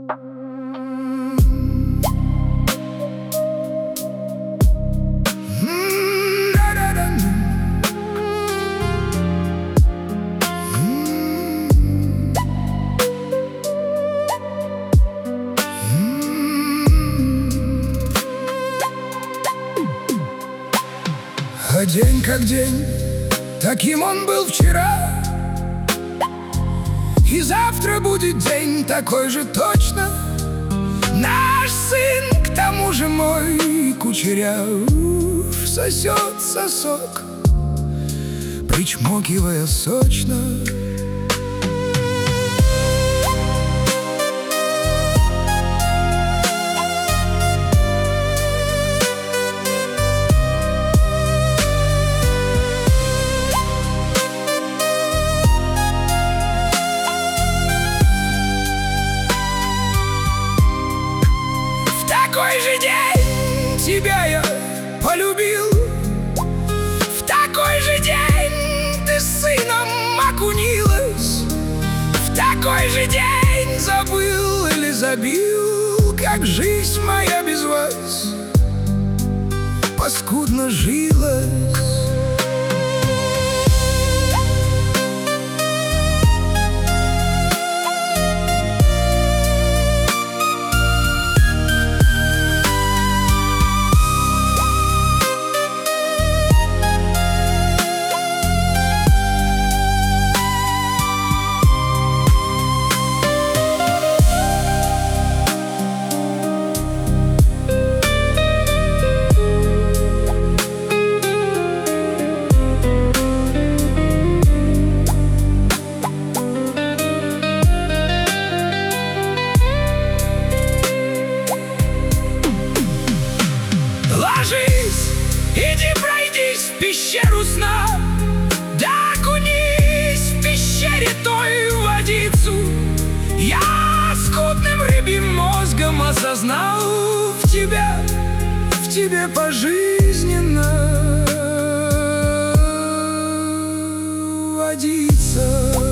А день как день, таким он был вчера, и завтра будет день такой же точно. Наш сын, к тому же мой кучеряв, сосет сосок, причмокивая сочно. В такой же день тебя я полюбил, в такой же день ты с сыном окунилась, в такой же день забыл или забил, как жизнь моя без вас паскудно жилась. Ложись, иди пройдись в пещеру сна, да окунись в пещере той в водицу. Я скудным рыбьим мозгом осознал в тебе пожизненно водиться.